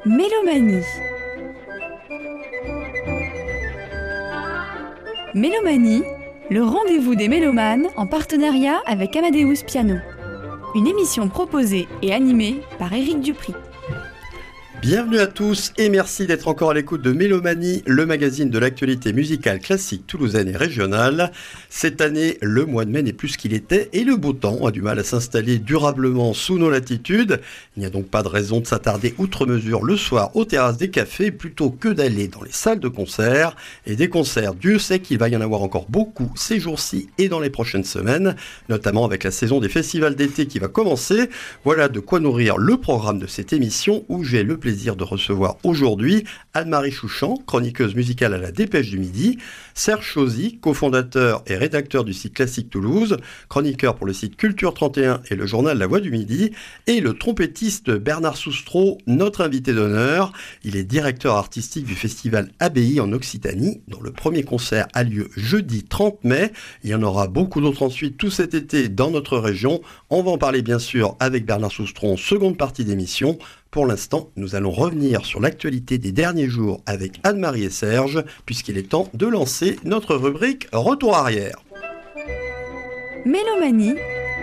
Mélomanie. Mélomanie, le rendez-vous des mélomanes en partenariat avec Amadeus Piano. Une émission proposée et animée par Éric Dupri. Bienvenue à tous et merci d'être encore à l'écoute de Mélomanie, le magazine de l'actualité musicale classique toulousaine et régionale. Cette année, le mois de mai n'est plus ce qu'il était et le beau temps a du mal à s'installer durablement sous nos latitudes. Il n'y a donc pas de raison de s'attarder outre mesure le soir aux terrasses des cafés plutôt que d'aller dans les salles de concert. Et des concerts, Dieu sait qu'il va y en avoir encore beaucoup ces jours-ci et dans les prochaines semaines, notamment avec la saison des festivals d'été qui va commencer. Voilà de quoi nourrir le programme de cette émission où j'ai le plaisir de recevoir aujourd'hui Anne-Marie Chouchan, chroniqueuse musicale à la Dépêche du Midi, Serge Chauzy, cofondateur et rédacteur du site Classique Toulouse, chroniqueur pour le site Culture 31 et le journal La Voix du Midi, et le trompettiste Bernard Soustreau, notre invité d'honneur. Il est directeur artistique du festival Abbaye en Occitanie, dont le premier concert a lieu jeudi 30 mai. Il y en aura beaucoup d'autres ensuite tout cet été dans notre région. On va en parler bien sûr avec Bernard Soustreau en seconde partie d'émission. Pour l'instant, nous allons revenir sur l'actualité des derniers jours avec Anne-Marie et Serge, puisqu'il est temps de lancer notre rubrique Retour arrière. Mélomanie.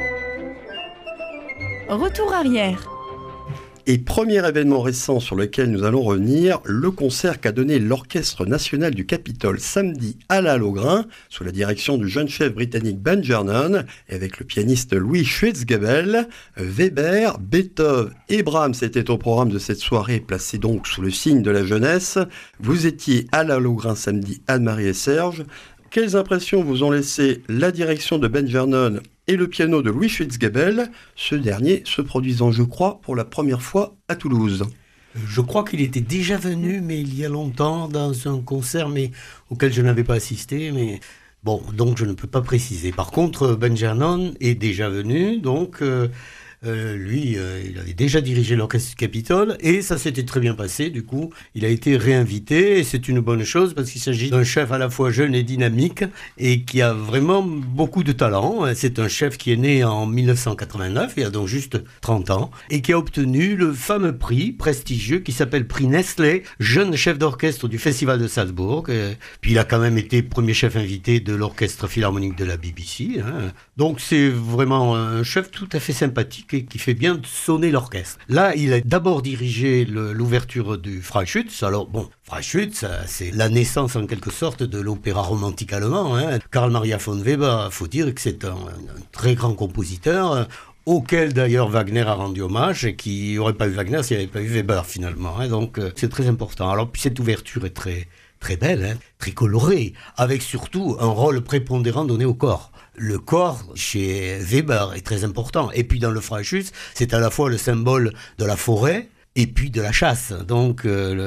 Retour arrière. Et premier événement récent sur lequel nous allons revenir, le concert qu'a donné l'Orchestre National du Capitole samedi à la Lohengrin, sous la direction du jeune chef britannique Ben Gernon, et avec le pianiste Louis Schwitzgebel. Weber, Beethoven et Brahms étaient au programme de cette soirée, placée donc sous le signe de la jeunesse. Vous étiez à la Lohengrin samedi, Anne-Marie et Serge. Quelles impressions vous ont laissé la direction de Ben Gernon et le piano de Louis Schwitzgebel, ce dernier se produisant, je crois, pour la première fois à Toulouse? Je crois qu'il était déjà venu, mais il y a longtemps, dans un concert auquel je n'avais pas assisté, mais bon, donc je ne peux pas préciser. Par contre, Ben Gernon est déjà venu, donc lui, il avait déjà dirigé l'Orchestre du Capitole, et ça s'était très bien passé, du coup, il a été réinvité, et c'est une bonne chose, parce qu'il s'agit d'un chef à la fois jeune et dynamique, et qui a vraiment beaucoup de talent. C'est un chef qui est né en 1989, il a donc juste 30 ans, et qui a obtenu le fameux prix prestigieux qui s'appelle Prix Nestlé, jeune chef d'orchestre du Festival de Salzbourg, puis il a quand même été premier chef invité de l'Orchestre Philharmonique de la BBC, donc c'est vraiment un chef tout à fait sympathique, et qui fait bien sonner l'orchestre. Là, il a d'abord dirigé l'ouverture du Freischütz. Alors bon, Freischütz, c'est la naissance en quelque sorte de l'opéra romantique allemand. Karl Maria von Weber, il faut dire que c'est un très grand compositeur, auquel d'ailleurs Wagner a rendu hommage, et qui n'aurait pas eu Wagner s'il n'y avait pas eu Weber finalement. Donc c'est très important. Alors puis cette ouverture est très, très belle, très colorée, avec surtout un rôle prépondérant donné au corps. Le corps, chez Weber, est très important. Et puis dans le Freischütz, c'est à la fois le symbole de la forêt et puis de la chasse. Donc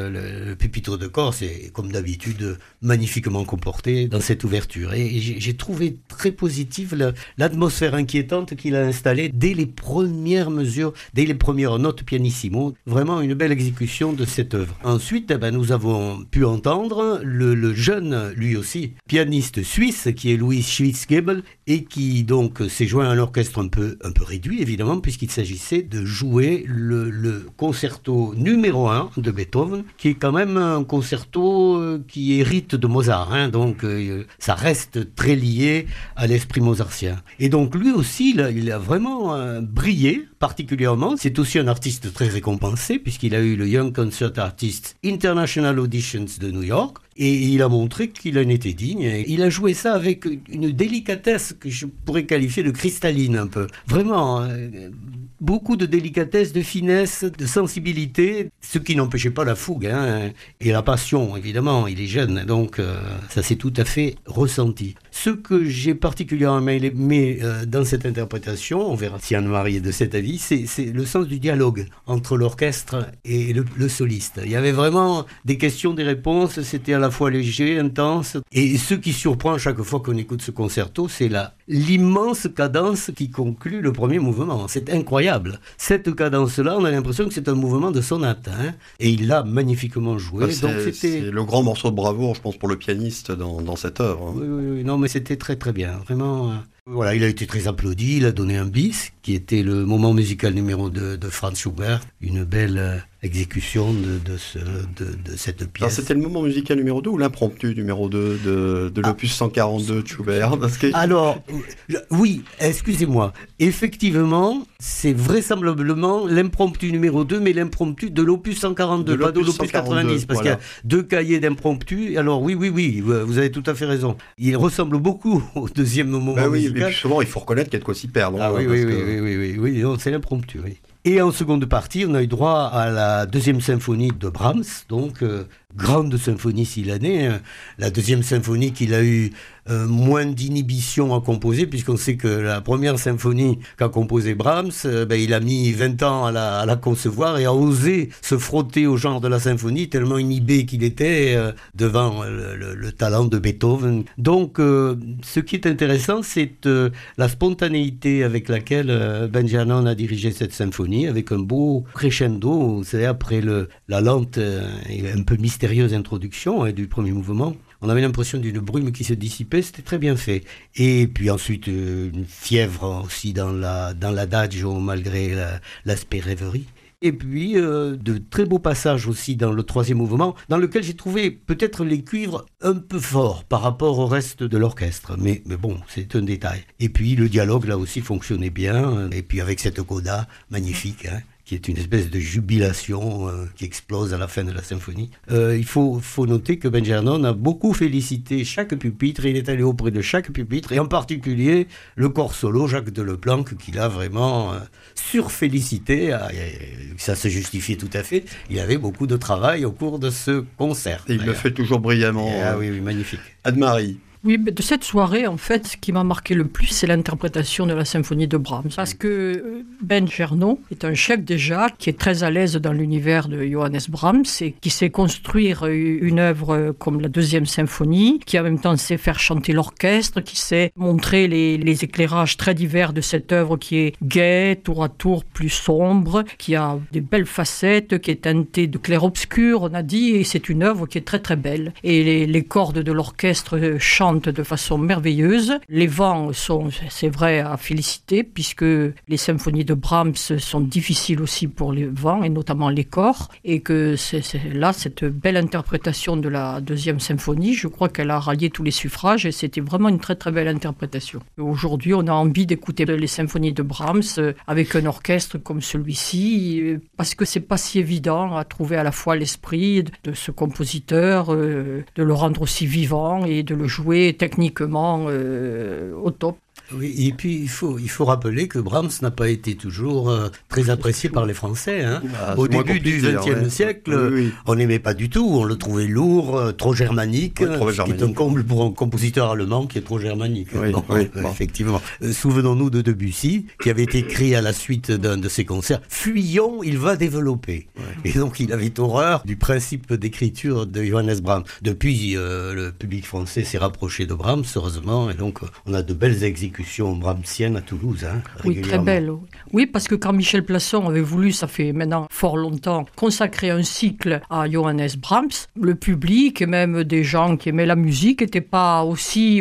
le pupitre de corps, c'est comme d'habitude magnifiquement comporté dans cette ouverture. Et j'ai trouvé très positive l'atmosphère inquiétante qu'il a installée dès les premières mesures, dès les premières notes pianissimo. Vraiment une belle exécution de cette œuvre. Ensuite, nous avons pu entendre le jeune, lui aussi, pianiste suisse, qui est Louis Schwitzgebel, et qui donc s'est joint à l'orchestre un peu réduit, évidemment, puisqu'il s'agissait de jouer le concerto numéro 1 de Beethoven, qui est quand même un concerto qui hérite de Mozart, donc ça reste très lié à l'esprit mozartien. Et donc lui aussi, il a vraiment brillé particulièrement. C'est aussi un artiste très récompensé, puisqu'il a eu le Young Concert Artist International Auditions de New York, et il a montré qu'il en était digne. Il a joué ça avec une délicatesse que je pourrais qualifier de cristalline un peu. Vraiment, beaucoup de délicatesse, de finesse, de sensibilité, ce qui n'empêchait pas la fougue, et la passion, évidemment. Il est jeune, donc ça s'est tout à fait ressenti. Ce que j'ai particulièrement aimé dans cette interprétation, on verra si Anne-Marie est de cet avis, c'est le sens du dialogue entre l'orchestre et le soliste. Il y avait vraiment des questions, des réponses, c'était à la fois léger, intense, et ce qui surprend à chaque fois qu'on écoute ce concerto, c'est l'immense cadence qui conclut le premier mouvement. C'est incroyable. Cette cadence-là, on a l'impression que c'est un mouvement de sonate, et il l'a magnifiquement joué. C'est le grand morceau de bravoure, je pense, pour le pianiste dans cette œuvre. Oui, non, mais c'était très très bien, vraiment. Voilà, il a été très applaudi, il a donné un bis, qui était le moment musical numéro 2 de Franz Schubert, une belle exécution de cette pièce. C'était le moment musical numéro 2 ou l'impromptu numéro 2 de l'opus 142 de Schubert? Alors, oui, excusez-moi. Effectivement, c'est vraisemblablement l'impromptu numéro 2, mais l'impromptu de l'opus 142, pas de l'opus 90, parce qu'il y a 2 cahiers d'impromptu. Alors oui, vous avez tout à fait raison. Il ressemble beaucoup au deuxième moment musical. Et souvent, il faut reconnaître qu'il y a de quoi s'y perdre. Oui, non, c'est l'impromptu, oui. Et en seconde partie, on a eu droit à la deuxième symphonie de Brahms, donc grande symphonie s'il en est. La deuxième symphonie qu'il a eu moins d'inhibition à composer, puisqu'on sait que la première symphonie qu'a composée Brahms, il a mis 20 ans à la concevoir et a osé se frotter au genre de la symphonie, tellement inhibé qu'il était devant le talent de Beethoven. Donc, ce qui est intéressant, c'est la spontanéité avec laquelle Benjamin a dirigé cette symphonie, avec un beau crescendo, vous savez, après la lente et un peu mystérieuse introduction du premier mouvement. On avait l'impression d'une brume qui se dissipait, c'était très bien fait. Et puis ensuite, une fièvre aussi dans l'adagio, malgré l'aspect rêverie. Et puis, de très beaux passages aussi dans le troisième mouvement, dans lequel j'ai trouvé peut-être les cuivres un peu forts par rapport au reste de l'orchestre. Mais bon, c'est un détail. Et puis, le dialogue, là aussi, fonctionnait bien. Et puis, avec cette coda magnifique, qui est une espèce de jubilation qui explose à la fin de la symphonie. Il faut noter que Benjamin a beaucoup félicité chaque pupitre, il est allé auprès de chaque pupitre, et en particulier le corps solo Jacques Deleplanque, qu'il a vraiment surfélicité. Ça se justifiait tout à fait. Il avait beaucoup de travail au cours de ce concert. Et il le fait toujours brillamment. Oui, magnifique. Anne-Marie. Oui, de cette soirée, en fait, ce qui m'a marqué le plus, c'est l'interprétation de la symphonie de Brahms. Parce que Ben Cherno est un chef déjà qui est très à l'aise dans l'univers de Johannes Brahms et qui sait construire une œuvre comme la deuxième symphonie, qui en même temps sait faire chanter l'orchestre, qui sait montrer les éclairages très divers de cette œuvre qui est gaie, tour à tour plus sombre, qui a des belles facettes, qui est teintée de clair-obscur, on a dit, et c'est une œuvre qui est très très belle. Et les cordes de l'orchestre chantent de façon merveilleuse. Les vents sont, c'est vrai, à féliciter, puisque les symphonies de Brahms sont difficiles aussi pour les vents, et notamment les corps, et que là, cette belle interprétation de la deuxième symphonie, je crois qu'elle a rallié tous les suffrages, et c'était vraiment une très très belle interprétation. Aujourd'hui, on a envie d'écouter les symphonies de Brahms avec un orchestre comme celui-ci, parce que c'est pas si évident à trouver à la fois l'esprit de ce compositeur, de le rendre aussi vivant et de le jouer techniquement au top. Oui, et puis il faut rappeler que Brahms n'a pas été toujours très apprécié par les Français. Au début du XXe siècle, on n'aimait pas du tout, on le trouvait lourd, trop germanique, ce qui est un comble pour un compositeur allemand qui est trop germanique. Effectivement. Souvenons-nous de Debussy, qui avait écrit à la suite d'un de ses concerts « Fuyons, il va développer ». Et donc il avait horreur du principe d'écriture de Johannes Brahms. Depuis, le public français s'est rapproché de Brahms, heureusement, et donc on a de belles exécutions brahmsienne à Toulouse. Oui, très belle. Oui, parce que quand Michel Plasson avait voulu, ça fait maintenant fort longtemps, consacrer un cycle à Johannes Brahms, le public et même des gens qui aimaient la musique n'étaient pas aussi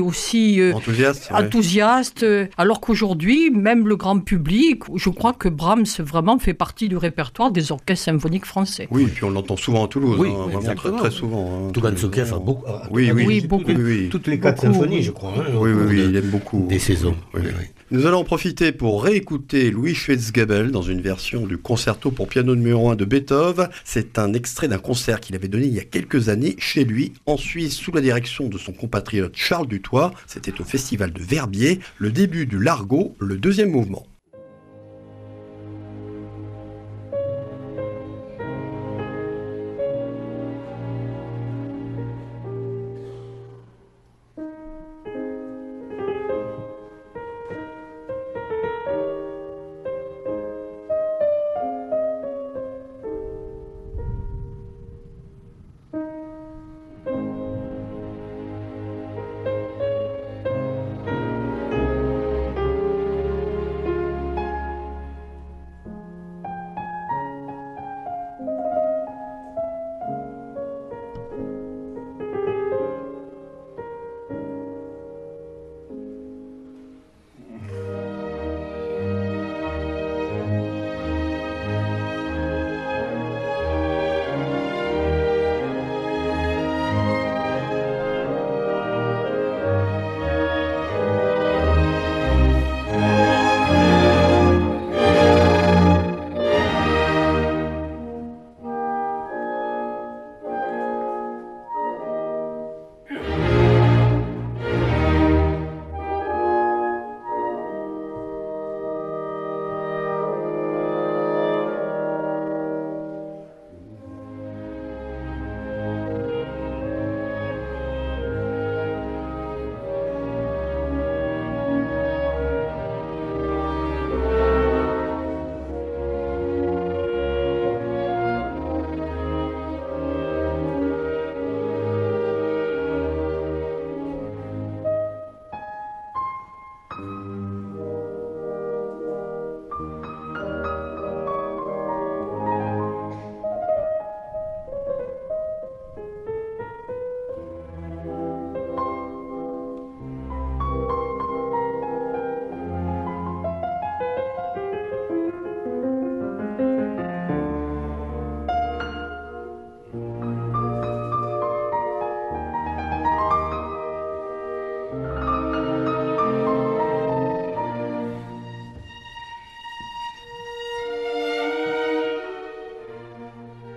enthousiastes. Alors qu'aujourd'hui, même le grand public, je crois que Brahms vraiment fait partie du répertoire des orchestres symphoniques français. Oui, et puis on l'entend souvent à Toulouse, vraiment très souvent. Tougan Sokev a beaucoup. Beaucoup. Toutes les 4 symphonies, je crois. Oui, il aime beaucoup. Des saisons. Oui. Nous allons en profiter pour réécouter Louis Schwetzgabel dans une version du concerto pour piano numéro 1 de Beethoven. C'est un extrait d'un concert qu'il avait donné il y a quelques années chez lui, en Suisse, sous la direction de son compatriote Charles Dutoit. C'était au festival de Verbier, le début du Largo, le deuxième mouvement.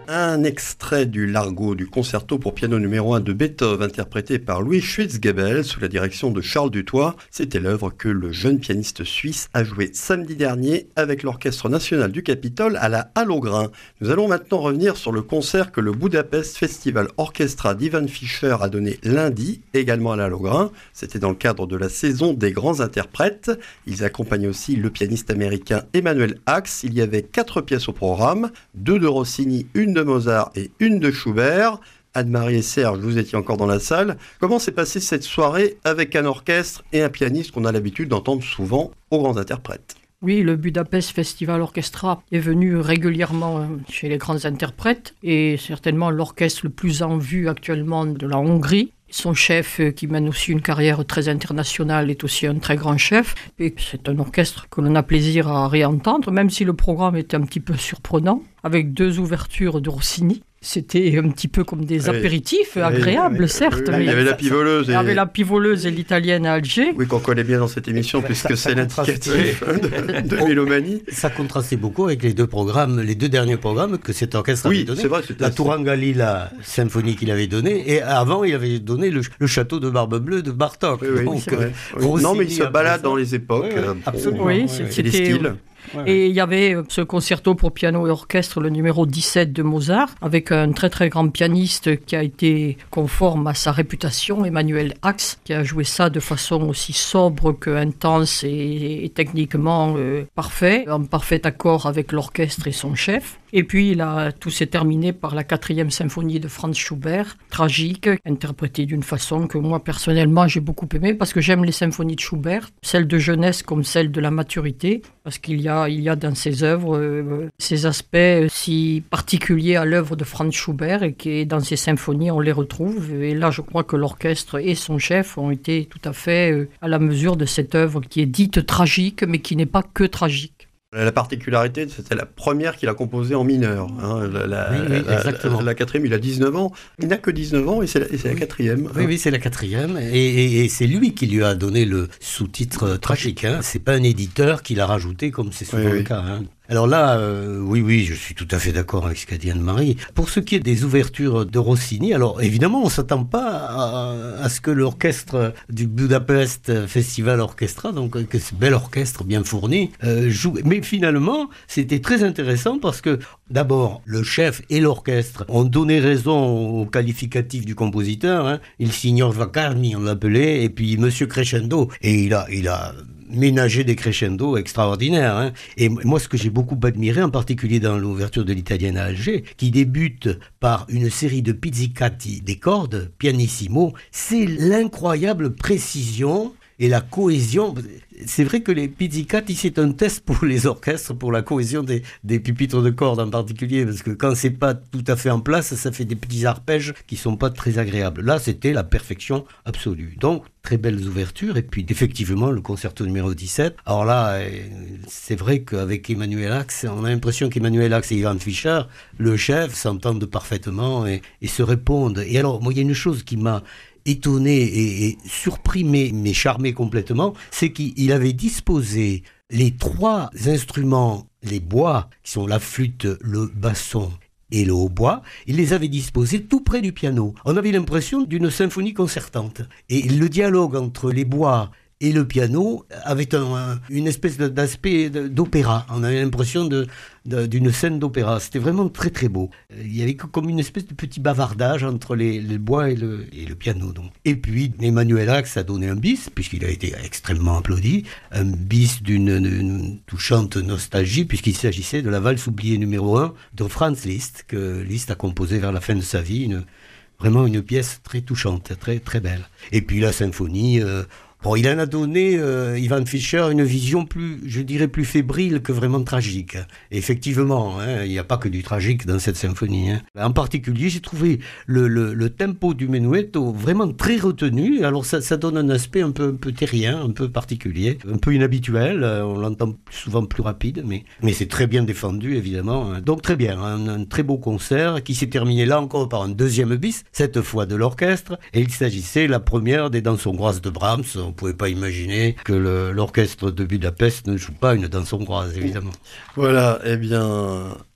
Un extrait du Largo du concerto pour piano numéro 1 de Beethoven, interprété par Louis Schwitzgebel sous la direction de Charles Dutoit. C'était l'œuvre que le jeune pianiste suisse a joué samedi dernier avec l'Orchestre national du Capitole à la Halle aux Grains. Nous allons maintenant revenir sur le concert que le Budapest Festival Orchestra d'Ivan Fischer a donné lundi, également à la Halle aux Grains. C'était dans le cadre de la saison des grands interprètes. Ils accompagnent aussi le pianiste américain Emanuel Ax. Il y avait 4 pièces au programme, 2 de Rossini, une de Mozart et une de Schubert. Anne-Marie et Serge, vous étiez encore dans la salle. Comment s'est passée cette soirée avec un orchestre et un pianiste qu'on a l'habitude d'entendre souvent aux grands interprètes ? Oui, le Budapest Festival Orchestra est venu régulièrement chez les grands interprètes et certainement l'orchestre le plus en vue actuellement de la Hongrie. Son chef, qui mène aussi une carrière très internationale, est aussi un très grand chef. Et c'est un orchestre que l'on a plaisir à réentendre, même si le programme était un petit peu surprenant, avec 2 ouvertures de Rossini. C'était un petit peu comme des apéritifs agréables, certes. Il y avait la pivoleuse. Il y avait la pivoleuse et l'italienne à Alger. Oui, qu'on connaît bien dans cette émission, puisque c'est l'indicatif de Mélomanie. Ça contrastait beaucoup avec les 2 programmes, les 2 derniers programmes que cet orchestre avait donné. C'est vrai, la Tourangali, la symphonie qu'il avait donnée, et avant, il avait donné le château de Barbe Bleue de Bartók. Donc, non, mais il se balade dans les époques. Absolument. Oui, c'est des styles. Et il y avait ce concerto pour piano et orchestre, le numéro 17 de Mozart, avec un très très grand pianiste qui a été conforme à sa réputation, Emanuel Ax, qui a joué ça de façon aussi sobre qu'intense et techniquement parfait, en parfait accord avec l'orchestre et son chef. Et puis tout s'est terminé par la 4e symphonie de Franz Schubert, tragique, interprétée d'une façon que moi personnellement j'ai beaucoup aimé, parce que j'aime les symphonies de Schubert, celles de jeunesse comme celles de la maturité, parce qu'il y a dans ses œuvres ces aspects si particuliers à l'œuvre de Franz Schubert et qui dans ses symphonies on les retrouve. Et là je crois que l'orchestre et son chef ont été tout à fait à la mesure de cette œuvre qui est dite tragique mais qui n'est pas que tragique. La particularité, c'était la première qu'il a composée en mineur. Hein. Exactement. La 4e, il a 19 ans. Il n'a que 19 ans et c'est la 4e. Oui, c'est la 4e. Et c'est lui qui lui a donné le sous-titre tragique. Hein. C'est pas un éditeur qui l'a rajouté comme c'est souvent le cas. Hein. Alors là, oui, je suis tout à fait d'accord avec ce qu'a dit Anne-Marie. Pour ce qui est des ouvertures de Rossini, alors évidemment, on ne s'attend pas à ce que l'orchestre du Budapest Festival Orchestra, donc que ce bel orchestre bien fourni, joue. Mais finalement, c'était très intéressant parce que d'abord, le chef et l'orchestre ont donné raison au qualificatif du compositeur. Hein. Il signor Vacarmi, on l'appelait, et puis Monsieur Crescendo. Et il a ménager des crescendo extraordinaires. Hein. Et moi, ce que j'ai beaucoup admiré, en particulier dans l'ouverture de l'italienne à Alger, qui débute par une série de pizzicati des cordes, pianissimo, c'est l'incroyable précision et la cohésion. C'est vrai que les pizzicati, c'est un test pour les orchestres, pour la cohésion des pupitres de cordes en particulier, parce que quand c'est pas tout à fait en place, ça fait des petits arpèges qui sont pas très agréables. Là, c'était la perfection absolue. Donc, très belles ouvertures, et puis effectivement, le concerto numéro 17. Alors là, c'est vrai qu'avec Emanuel Ax, on a l'impression qu'Emanuel Ax et Ivan Fischer, le chef, s'entendent parfaitement et se répondent. Et alors, moi, il y a une chose qui m'a étonné et surpris, mais charmé complètement, c'est qu'il avait disposé les 3 instruments, les bois, qui sont la flûte, le basson et le hautbois, il les avait disposés tout près du piano. On avait l'impression d'une symphonie concertante. Et le dialogue entre les bois et le piano avait une espèce d'aspect d'opéra. On avait l'impression d'une scène d'opéra. C'était vraiment très très beau. Il y avait comme une espèce de petit bavardage entre les bois et le piano. Donc. Et puis Emanuel Ax a donné un bis, puisqu'il a été extrêmement applaudi, un bis d'une touchante nostalgie, puisqu'il s'agissait de la valse oubliée numéro 1 de Franz Liszt, que Liszt a composé vers la fin de sa vie, vraiment une pièce très touchante, très très belle. Et puis la symphonie... Bon, il en a donné, Ivan Fischer, une vision plus fébrile que vraiment tragique. Et effectivement, hein, il n'y a pas que du tragique dans cette symphonie. Hein. En particulier, j'ai trouvé le tempo du menuetto vraiment très retenu. Alors ça donne un aspect un peu terrien, un peu particulier, un peu inhabituel. On l'entend souvent plus rapide, mais c'est très bien défendu, évidemment. Donc très bien, un très beau concert qui s'est terminé là encore par un deuxième bis, cette fois de l'orchestre. Et il s'agissait la première des danses hongroises de Brahms. On ne pouvait pas imaginer que l'orchestre de Budapest ne joue pas une danse hongroise, évidemment. Voilà, eh bien,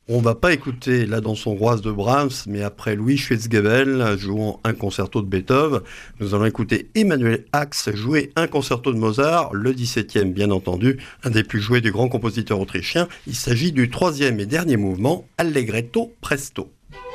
On va pas écouter la danse hongroise de Brahms, mais après Louis Schwetzgebel jouant un concerto de Beethoven, nous allons écouter Emmanuel Ax jouer un concerto de Mozart, le 17e bien entendu, un des plus joués du grand compositeur autrichien. Il s'agit du 3e et dernier mouvement, Allegretto Presto.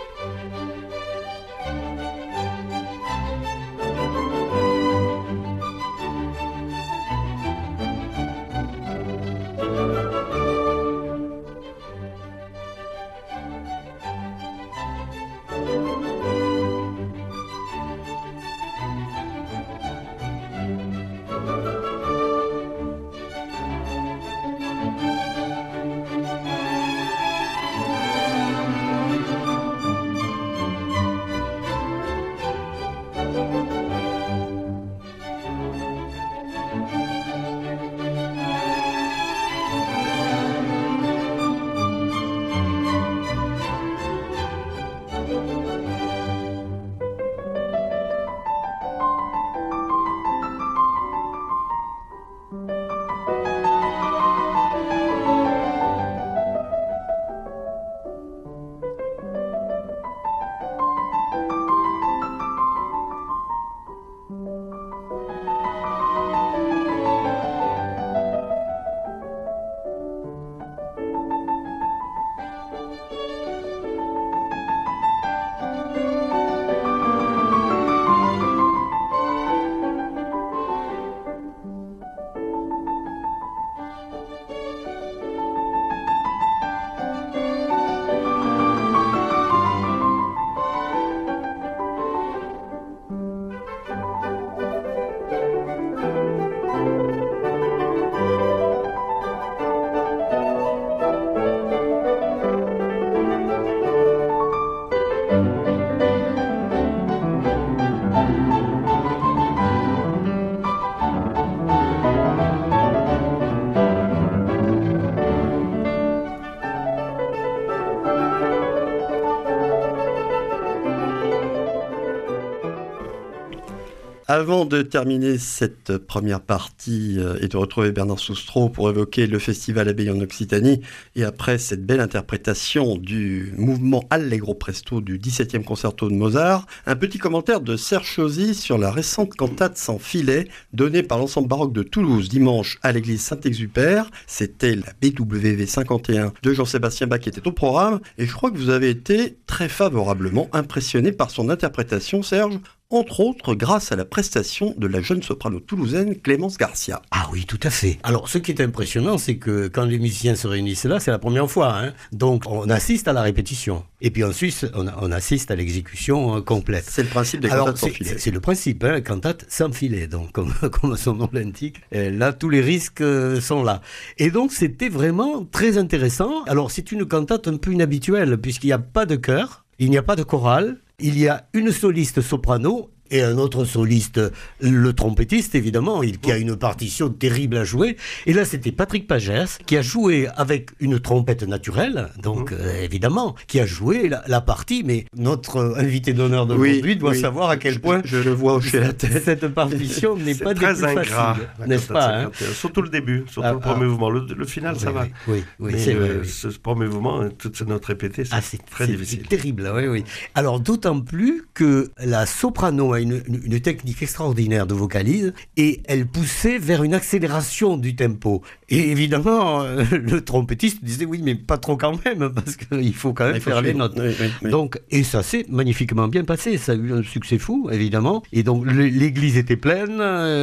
Avant de terminer cette première partie et de retrouver Bernard Soustreau pour évoquer le Festival Abbaye en Occitanie, et après cette belle interprétation du mouvement Allegro Presto du 17e concerto de Mozart, un petit commentaire de Serge Chauzy sur la récente cantate sans filet donnée par l'ensemble baroque de Toulouse dimanche à l'église Saint-Exupère. C'était la BWV 51 de Jean-Sébastien Bach qui était au programme, et je crois que vous avez été très favorablement impressionné par son interprétation, Serge, entre autres grâce à la prestation de la jeune soprano toulousaine Clémence Garcia. Ah oui, tout à fait. Alors, ce qui est impressionnant, c'est que quand les musiciens se réunissent là, c'est la première fois. Donc, on assiste à la répétition. Et puis ensuite, on assiste à l'exécution complète. C'est le principe des cantates sans filet. C'est le principe, cantate sans filet. Donc, comme son nom l'indique, là, tous les risques sont là. Et donc, c'était vraiment très intéressant. Alors, c'est une cantate un peu inhabituelle, puisqu'il n'y a pas de chœur, il n'y a pas de chorale. Il y a une soliste soprano et un autre soliste, le trompettiste évidemment, qui a une partition terrible à jouer. Et là, c'était Patrick Pagès qui a joué avec une trompette naturelle, donc évidemment, qui a joué la partie. Mais notre invité d'honneur d'aujourd'hui doit savoir à quel point je le vois hocher la tête. Cette partition n'est pas des plus faciles, n'est-ce pas surtout le début, surtout le premier mouvement. Le final, ça va. Oui, c'est ce premier mouvement, toute cette note répétée, c'est très difficile. C'est terrible, oui. Alors, d'autant plus que la soprano a une technique extraordinaire de vocalise et elle poussait vers une accélération du tempo. Et évidemment, le trompettiste disait oui, mais pas trop quand même, parce qu'il faut quand même faire les notes. Oui. Donc, et ça s'est magnifiquement bien passé. Ça a eu un succès fou, évidemment. Et donc, l'église était pleine.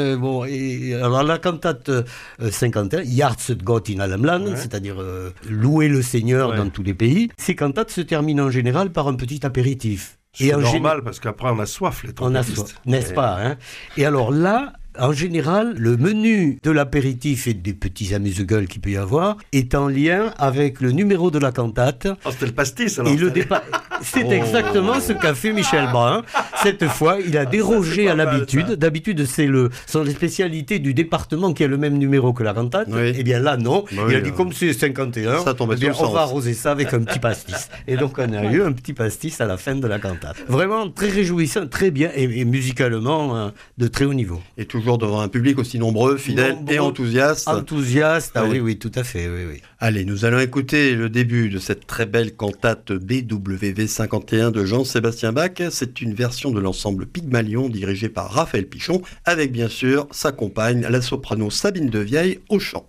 Et alors, la cantate 51, Yartset Gott in allem Land, c'est-à-dire louer le Seigneur dans tous les pays. Ces cantates se terminent en général par un petit apéritif. C'est normal, parce qu'après on a soif, les trompettistes. On a soif, n'est-ce pas Et alors là, en général, le menu de l'apéritif et des petits amuse-gueules qu'il peut y avoir est en lien avec le numéro de la cantate. C'était le pastis, alors. Et c'est exactement ce qu'a fait Michel Brun. Cette fois, il a dérogé à l'habitude. D'habitude, sont les spécialités du département qui a le même numéro que la cantate. Oui. Eh bien là, non. Il a dit, comme c'est 51, on va arroser ça avec un petit pastis. Et donc, on a eu un petit pastis à la fin de la cantate. Vraiment très réjouissant, très bien, et musicalement de très haut niveau. Et toujours devant un public aussi nombreux, fidèle et enthousiaste. Enthousiaste, oui, tout à fait, oui. Allez, nous allons écouter le début de cette très belle cantate BWV 51 de Jean-Sébastien Bach. C'est une version de l'ensemble Pygmalion dirigé par Raphaël Pichon, avec bien sûr sa compagne, la soprano Sabine Devieille, au chant.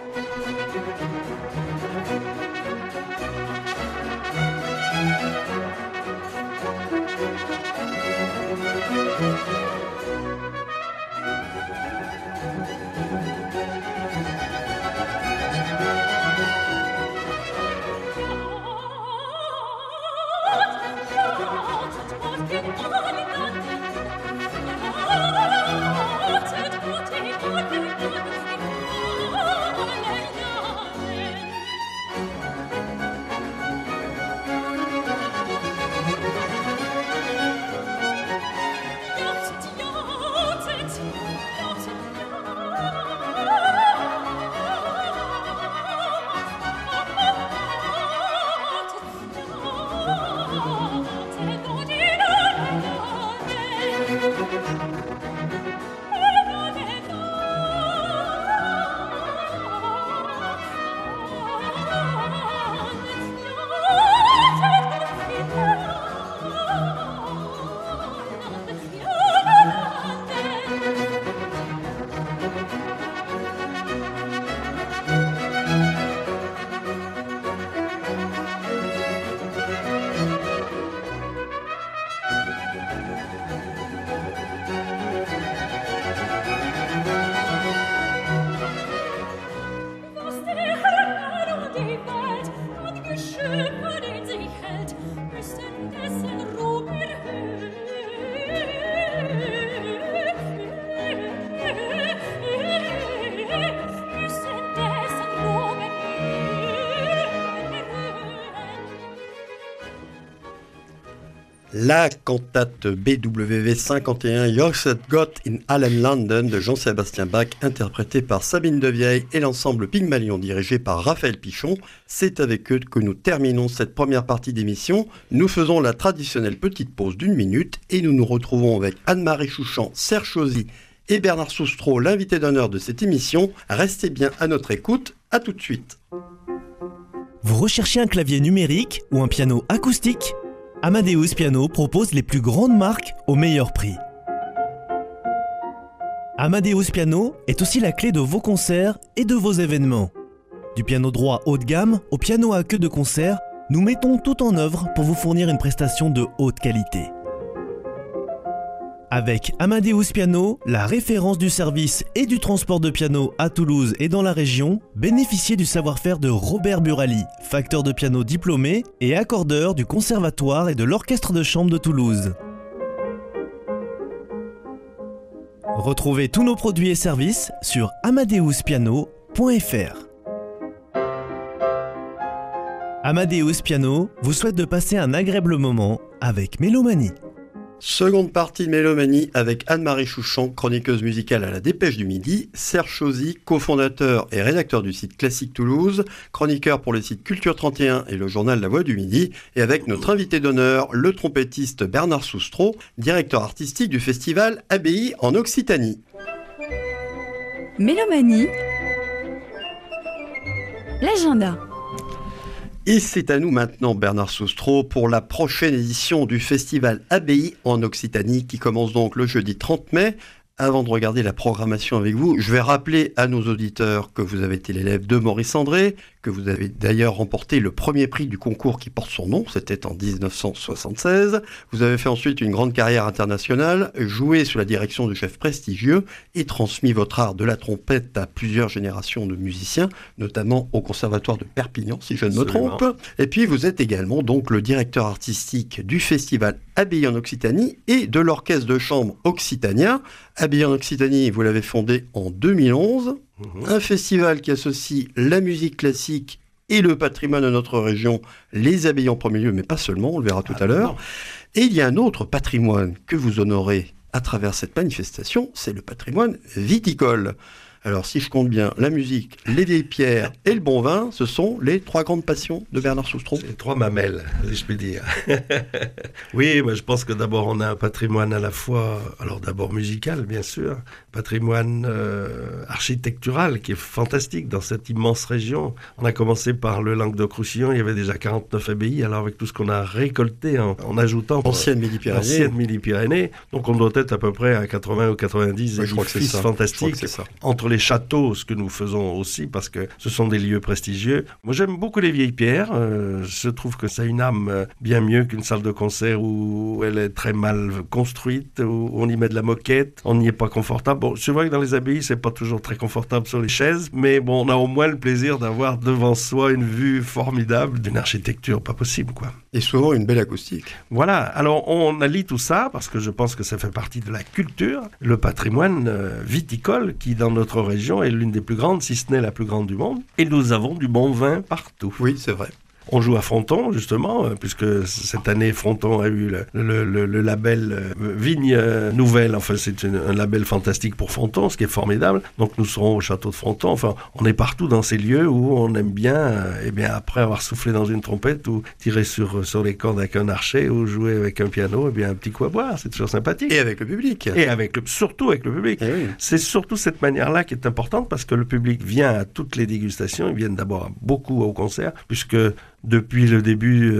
La cantate BWV 51 Joseph Gott in allen Landen de Jean-Sébastien Bach, interprétée par Sabine Devieille et l'ensemble Pygmalion dirigé par Raphaël Pichon. C'est avec eux que nous terminons cette première partie d'émission. Nous faisons la traditionnelle petite pause d'1 minute et nous nous retrouvons avec Anne-Marie Chouchan, Serge Chauzy et Bernard Soustreau, l'invité d'honneur de cette émission. Restez bien à notre écoute. À tout de suite. Vous recherchez un clavier numérique ou un piano acoustique ? Amadeus Piano propose les plus grandes marques au meilleur prix. Amadeus Piano est aussi la clé de vos concerts et de vos événements. Du piano droit haut de gamme au piano à queue de concert, nous mettons tout en œuvre pour vous fournir une prestation de haute qualité. Avec Amadeus Piano, la référence du service et du transport de piano à Toulouse et dans la région, bénéficiez du savoir-faire de Robert Burali, facteur de piano diplômé et accordeur du Conservatoire et de l'Orchestre de chambre de Toulouse. Retrouvez tous nos produits et services sur amadeuspiano.fr. Amadeus Piano vous souhaite de passer un agréable moment avec Mélomanie. Seconde partie de Mélomanie avec Anne-Marie Chouchan, chroniqueuse musicale à la Dépêche du Midi, Serge Chauzy, cofondateur et rédacteur du site Classique Toulouse, chroniqueur pour les sites Culture 31 et le journal La Voix du Midi, et avec notre invité d'honneur, le trompettiste Bernard Soustreau, directeur artistique du festival ABI en Occitanie. Mélomanie, l'agenda. Et c'est à nous maintenant, Bernard Soustreau, pour la prochaine édition du festival ABI en Occitanie qui commence donc le jeudi 30 mai. Avant de regarder la programmation avec vous, je vais rappeler à nos auditeurs que vous avez été l'élève de Maurice André, que vous avez d'ailleurs remporté le premier prix du concours qui porte son nom, c'était en 1976. Vous avez fait ensuite une grande carrière internationale, joué sous la direction de chefs prestigieux et transmis votre art de la trompette à plusieurs générations de musiciens, notamment au Conservatoire de Perpignan, si je ne me trompe. Et puis vous êtes également donc le directeur artistique du festival ABI en Occitanie et de l'orchestre de chambre Occitania. ABI en Occitanie, vous l'avez fondé en 2011. Un festival qui associe la musique classique et le patrimoine de notre région, les abbayes en premier lieu, mais pas seulement, on le verra tout à l'heure. Et il y a un autre patrimoine que vous honorez à travers cette manifestation, c'est le patrimoine viticole. Alors, si je compte bien, la musique, les vieilles pierres et le bon vin, ce sont les 3 grandes passions de Bernard Soustron. C'est 3 mamelles, si je puis dire. Oui, moi, je pense que d'abord, on a un patrimoine à la fois, alors d'abord musical, bien sûr, patrimoine architectural qui est fantastique dans cette immense région. On a commencé par le Languedoc-Roussillon, il y avait déjà 49 abbayes, alors avec tout ce qu'on a récolté en ajoutant... Ancienne Midi-Pyrénées. Donc on doit être à peu près à 80 ou 90 édifices fantastiques. Entre les châteaux, ce que nous faisons aussi, parce que ce sont des lieux prestigieux. Moi, j'aime beaucoup les vieilles pierres. Je trouve que ça a une âme bien mieux qu'une salle de concert où elle est très mal construite, où on y met de la moquette, on n'y est pas confortable. Bon, c'est vrai que dans les abbayes, c'est pas toujours très confortable sur les chaises, mais bon, on a au moins le plaisir d'avoir devant soi une vue formidable d'une architecture pas possible, quoi. Et souvent une belle acoustique. Voilà, alors on allie tout ça, parce que je pense que ça fait partie de la culture, le patrimoine viticole, qui dans notre région est l'une des plus grandes, si ce n'est la plus grande du monde, et nous avons du bon vin partout. Oui, c'est vrai. On joue à Fronton, justement, puisque cette année, Fronton a eu le label Vigne Nouvelle. Enfin, c'est un label fantastique pour Fronton, ce qui est formidable. Donc, nous serons au château de Fronton. Enfin, on est partout dans ces lieux où on aime bien, après avoir soufflé dans une trompette ou tiré sur les cordes avec un archet ou jouer avec un piano, un petit coup à boire. C'est toujours sympathique. Et avec le public. Et surtout avec le public. Oui. C'est surtout cette manière-là qui est importante parce que le public vient à toutes les dégustations. Ils viennent d'abord beaucoup au concert, puisque depuis le début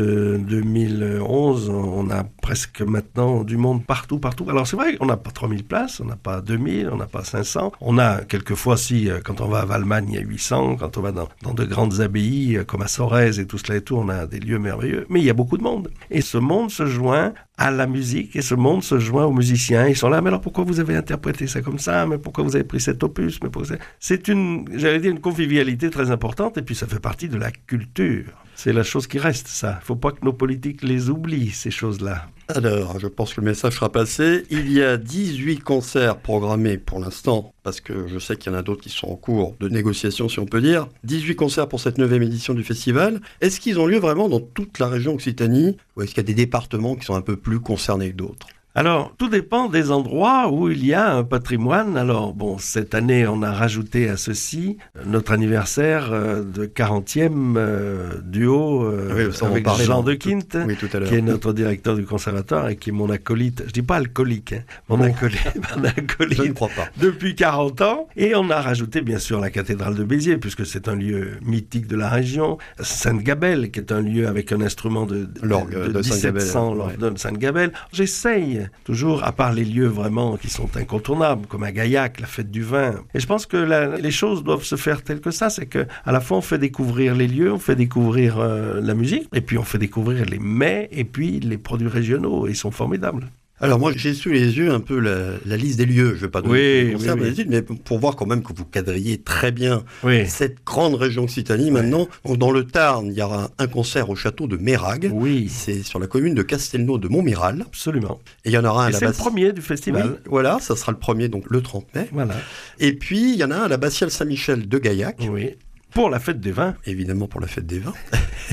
2011, on a presque maintenant du monde partout. Alors c'est vrai qu'on n'a pas 3000 places, on n'a pas 2000, on n'a pas 500. On a quelquefois, quand on va à Valmagne, il y a 800. Quand on va dans de grandes abbayes comme à Sorèze et tout cela et tout, on a des lieux merveilleux. Mais il y a beaucoup de monde. Et ce monde se joint à la musique et ce monde se joint aux musiciens. Ils sont là, mais alors pourquoi vous avez interprété ça comme ça? Mais pourquoi vous avez pris cet opus? C'est une convivialité très importante et puis ça fait partie de la culture. C'est la chose qui reste, ça. Il ne faut pas que nos politiques les oublient, ces choses-là. Alors, je pense que le message sera passé. Il y a 18 concerts programmés pour l'instant, parce que je sais qu'il y en a d'autres qui sont en cours de négociation, si on peut dire. 18 concerts pour cette 9e édition du festival. Est-ce qu'ils ont lieu vraiment dans toute la région Occitanie, ou est-ce qu'il y a des départements qui sont un peu plus concernés que d'autres ? Alors, tout dépend des endroits où il y a un patrimoine. Alors, cette année, on a rajouté à ceci notre anniversaire de 40e duo avec Jean de Quint, qui est notre directeur du conservatoire et qui est mon acolyte. Je dis pas alcoolique, mon acolyte. Je ne crois pas. Depuis 40 ans. Et on a rajouté, bien sûr, la cathédrale de Béziers, puisque c'est un lieu mythique de la région. Sainte-Gabelle, qui est un lieu avec un instrument de 1700, l'orgue de Sainte-Gabelle. J'essaye toujours, à part les lieux vraiment qui sont incontournables, comme à Gaillac, la fête du vin. Et je pense que les choses doivent se faire telles que ça, c'est qu'à la fois on fait découvrir les lieux, on fait découvrir la musique, et puis on fait découvrir les mets, et puis les produits régionaux, ils sont formidables. Alors moi, j'ai sous les yeux un peu la liste des lieux. Je ne vais pas donner le concert, mais pour voir quand même que vous quadrillez très bien cette grande région Occitanie. Maintenant, dans le Tarn, il y aura un concert au château de Mérague. Oui. C'est sur la commune de Castelnau de Montmiral. Absolument. Et il y en aura un à la c'est le premier du festival. Oui, voilà, ça sera le premier, donc le 30 mai. Voilà. Et puis, il y en a un à la Batiale Saint-Michel de Gaillac. Oui. Pour la fête des vins. Évidemment, pour la fête des vins.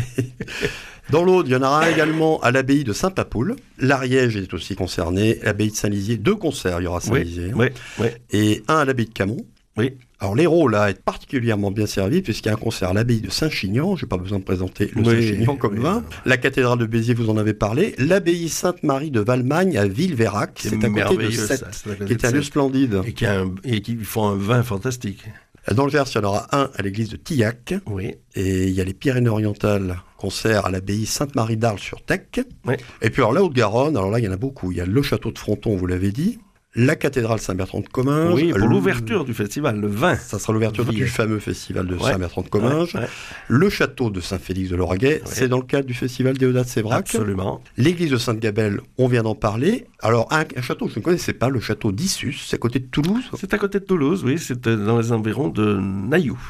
Dans l'Aude, il y en aura également à l'abbaye de Saint-Papoul. L'Ariège est aussi concerné. L'abbaye de Saint-Lizier, 2 concerts, il y aura Saint-Lizier. Oui. Et un à l'abbaye de Camon. Oui. Alors l'Hérault, là, est particulièrement bien servi puisqu'il y a un concert à l'abbaye de Saint-Chinian. Je n'ai pas besoin de présenter le Saint-Chinian comme vin. La cathédrale de Béziers, vous en avez parlé. L'abbaye Sainte-Marie de Valmagne à Villeveyrac. C'est à côté de Sète, qui est un lieu splendide. Et qui font un vin fantastique. Dans le Gers, il y en aura un à l'église de Tillac. Oui. Et il y a les Pyrénées-Orientales, concert à l'abbaye Sainte-Marie d'Arles-sur-Tech. Oui. Et puis alors la Haute-Garonne, alors là, il y en a beaucoup. Il y a le château de Fronton, vous l'avez dit. La cathédrale Saint-Bertrand de Comminges. Oui, pour l'ouverture du festival, le 20. Ça sera l'ouverture du fameux festival de Saint-Bertrand de Comminges. Le château de Saint-Félix de Lauragais, c'est dans le cadre du festival Déodat-Sévrac. Absolument. L'église de Sainte-Gabelle, on vient d'en parler. Alors, un château que je ne connaissais pas, le château d'Issus, c'est à côté de Toulouse. C'est à côté de Toulouse, oui, c'est dans les environs de Nailloux.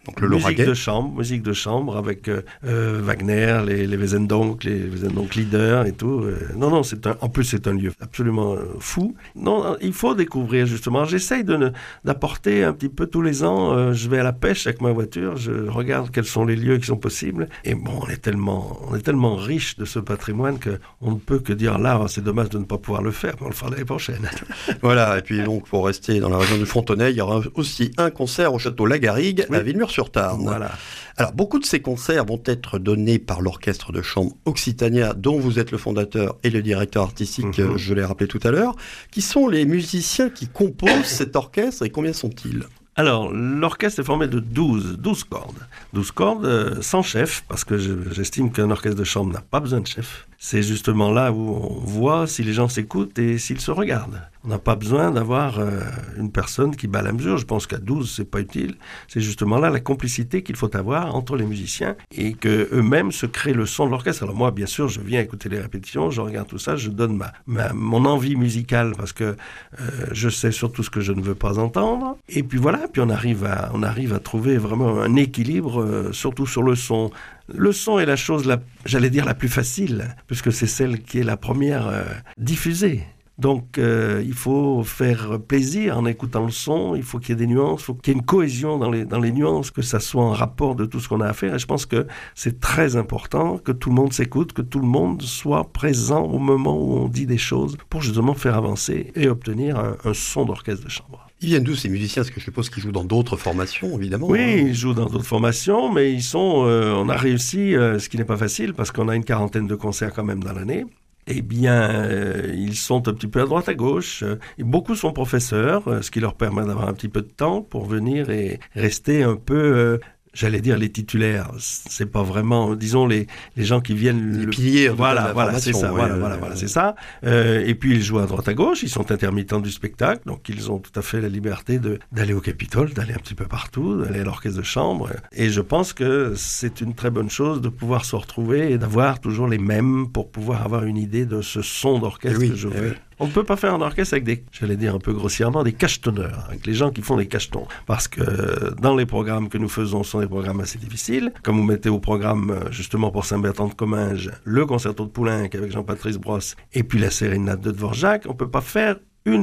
Donc le musique Lauragais. Musique de chambre avec Wagner, les Wesendonck, les Wesendonck Leader et tout. Non, en plus c'est un lieu absolument fou. Non, il faut découvrir justement. J'essaye d'apporter un petit peu tous les ans. Je vais à la pêche avec ma voiture, je regarde quels sont les lieux qui sont possibles. Et bon, on est tellement riche de ce patrimoine qu'on ne peut que dire là, c'est dommage de ne pas pouvoir le faire, mais on le fera l'année prochaine. Voilà, et puis donc pour rester dans la région du Frontenay, il y aura aussi un concert au château Lagarigue à Villemur-sur-Tarn. Voilà. Alors beaucoup de ces concerts vont être donnés par l'orchestre de chambre Occitania, dont vous êtes le fondateur et le directeur artistique, je l'ai rappelé tout à l'heure. Qui sont les musiciens qui composent cet orchestre et combien sont-ils ? Alors, l'orchestre est formé de 12 cordes. 12 cordes sans chef, parce que j'estime qu'un orchestre de chambre n'a pas besoin de chef. C'est justement là où on voit si les gens s'écoutent et s'ils se regardent. On n'a pas besoin d'avoir une personne qui bat la mesure. Je pense qu'à 12, c'est pas utile. C'est justement là la complicité qu'il faut avoir entre les musiciens et qu'eux-mêmes se créent le son de l'orchestre. Alors moi, bien sûr, je viens écouter les répétitions, je regarde tout ça, je donne mon envie musicale parce que je sais surtout ce que je ne veux pas entendre. Et puis voilà, puis on arrive à trouver vraiment un équilibre, surtout sur le son. Le son est la chose, j'allais dire, la plus facile, puisque c'est celle qui est la première diffusée. Donc, il faut faire plaisir en écoutant le son, il faut qu'il y ait des nuances, il faut qu'il y ait une cohésion dans les nuances, que ça soit en rapport de tout ce qu'on a à faire. Et je pense que c'est très important que tout le monde s'écoute, que tout le monde soit présent au moment où on dit des choses pour justement faire avancer et obtenir un son d'orchestre de chambre. Ils viennent d'où ces musiciens ? Parce que je suppose qu'ils jouent dans d'autres formations, évidemment. Oui, ils jouent dans d'autres formations, mais on a réussi, ce qui n'est pas facile, parce qu'on a une quarantaine de concerts quand même dans l'année. Eh bien, ils sont un petit peu à droite, à gauche. Et beaucoup sont professeurs, ce qui leur permet d'avoir un petit peu de temps pour venir et rester un peu... J'allais dire les titulaires, c'est pas vraiment, disons les gens qui viennent les piliers. Voilà, c'est ça. Voilà, c'est ça. Et puis ils jouent à droite à gauche, ils sont intermittents du spectacle, donc ils ont tout à fait la liberté d'aller au Capitole, d'aller un petit peu partout, d'aller à l'orchestre de chambre. Et je pense que c'est une très bonne chose de pouvoir se retrouver et d'avoir toujours les mêmes pour pouvoir avoir une idée de ce son d'orchestre que je veux. On ne peut pas faire un orchestre avec j'allais dire un peu grossièrement, des cachetonneurs, avec les gens qui font des cachetons. Parce que dans les programmes que nous faisons, ce sont des programmes assez difficiles. Comme vous mettez au programme, justement pour Saint-Bertrand de Comminges, le concerto de Poulenc avec Jean-Patrice Brosse, et puis la sérénade de Dvorak, on ne peut pas faire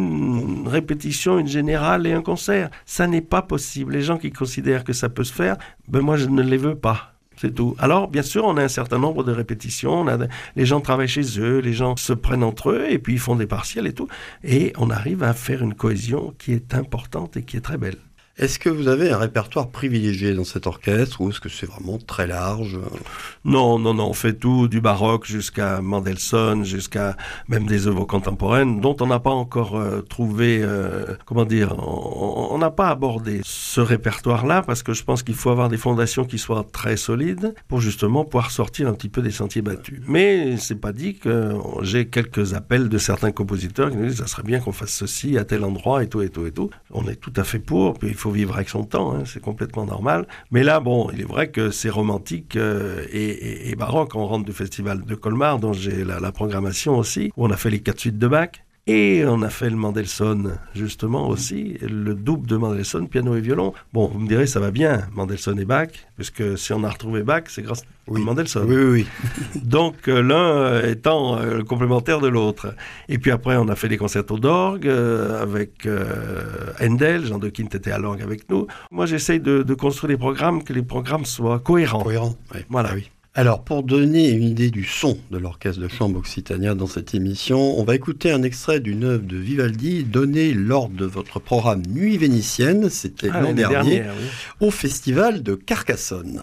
une répétition, une générale et un concert. Ça n'est pas possible. Les gens qui considèrent que ça peut se faire, moi je ne les veux pas. C'est tout. Alors, bien sûr, on a un certain nombre de répétitions, les gens travaillent chez eux, les gens se prennent entre eux, et puis ils font des partiels et tout. Et on arrive à faire une cohésion qui est importante et qui est très belle. Est-ce que vous avez un répertoire privilégié dans cet orchestre ou est-ce que c'est vraiment très large ? Non, on fait tout, du baroque jusqu'à Mendelssohn, jusqu'à même des œuvres contemporaines dont on n'a pas encore trouvé, on n'a pas abordé ce répertoire-là parce que je pense qu'il faut avoir des fondations qui soient très solides pour justement pouvoir sortir un petit peu des sentiers battus. Mais c'est pas dit que j'ai quelques appels de certains compositeurs qui nous disent ça serait bien qu'on fasse ceci à tel endroit et tout. On est tout à fait pour, puis il faut vivre avec son temps, c'est complètement normal. Mais là, il est vrai que c'est romantique et baroque. On rentre du festival de Colmar, dont j'ai la programmation aussi, où on a fait les 4 suites de Bach. Et on a fait le Mendelssohn, justement, aussi, le double de Mendelssohn, piano et violon. Bon, vous me direz, ça va bien, Mendelssohn et Bach, puisque si on a retrouvé Bach, c'est grâce à Mendelssohn. Oui. Donc, l'un étant le complémentaire de l'autre. Et puis après, on a fait des concertos d'orgue avec Handel, Jean de Quint était à l'orgue avec nous. Moi, j'essaye de construire des programmes, que les programmes soient cohérents. Oui. Voilà. Oui. Alors, pour donner une idée du son de l'orchestre de chambre Occitania dans cette émission, on va écouter un extrait d'une œuvre de Vivaldi donnée lors de votre programme Nuit vénitienne, c'était l'an dernier, au festival de Carcassonne.